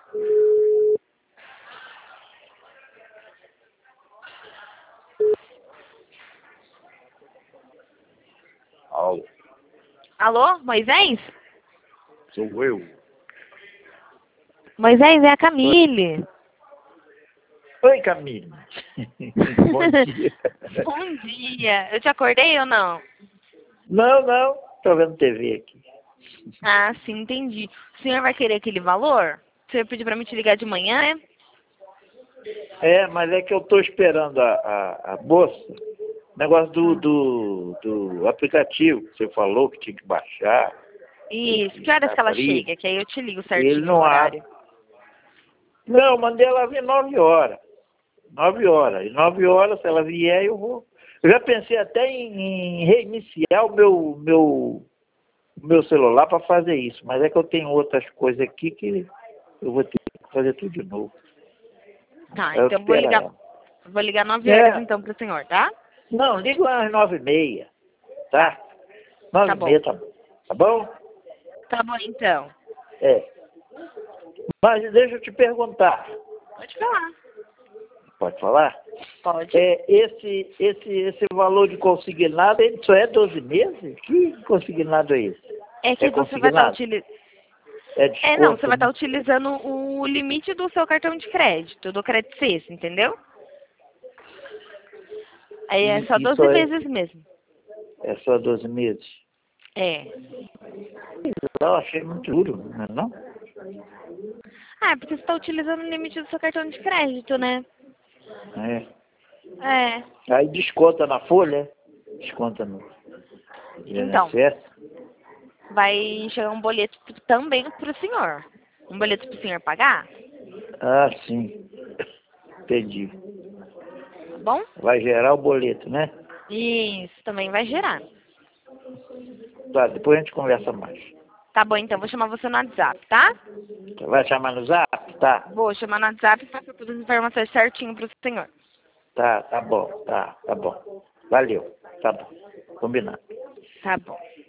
Alô, Alô, Moisés? sou eu. Moisés, é a Camille. Oi, Camille. Bom dia. Bom dia. Eu te acordei ou não? Não, tô vendo TV aqui. Ah, sim, entendi. O senhor vai querer aquele valor? Você pediu pra me te ligar de manhã, né? É, mas é que eu tô esperando a bolsa. Negócio do aplicativo que você falou que tinha que baixar. Isso. Que horas que ela Abrir. chega? Que aí eu te ligo Ele certinho no não horário. abre. Não, eu mandei ela vir 9 horas. 9 horas. E 9 horas, se ela vier, eu vou. Eu já pensei até em reiniciar o meu celular para fazer isso. Mas é que eu tenho outras coisas aqui que eu vou ter que fazer tudo de novo. Tá, Eu então eu vou espero ligar. ela. Vou ligar 9 horas É, então pro senhor, tá? não, liga às 9h30, Tá. tá? Tá nove e bom. meia, tá bom? Tá bom? Tá bom então. É. Mas deixa eu te perguntar. Pode falar. Pode falar? Pode. Esse valor de consignado, ele só é 12 meses? Que consignado é esse? É que É você vai estar consignado? utilizando. É Não, você desconto, vai estar né? utilizando o limite do seu cartão de crédito, do Credit Sexta, entendeu? Aí é só E 12 meses mesmo. é só 12 meses? É. Eu achei muito duro, não é não? Ah, é porque você está utilizando o limite do seu cartão de crédito, né? É. É. Aí desconta na folha, desconta no Então, INSS. vai chegar um boleto também pro senhor. Um boleto pro senhor pagar, Ah, sim. Entendi. tá bom? Vai gerar o boleto, né? Isso, também vai gerar. Tá, depois a gente conversa mais. Tá bom, então, vou chamar você no WhatsApp, tá? Vai chamar no zap? Tá. Vou chamar no WhatsApp e passar todas as informações certinho pro senhor. Tá bom. Tá bom. Valeu. Tá bom. Combinado. Tá bom.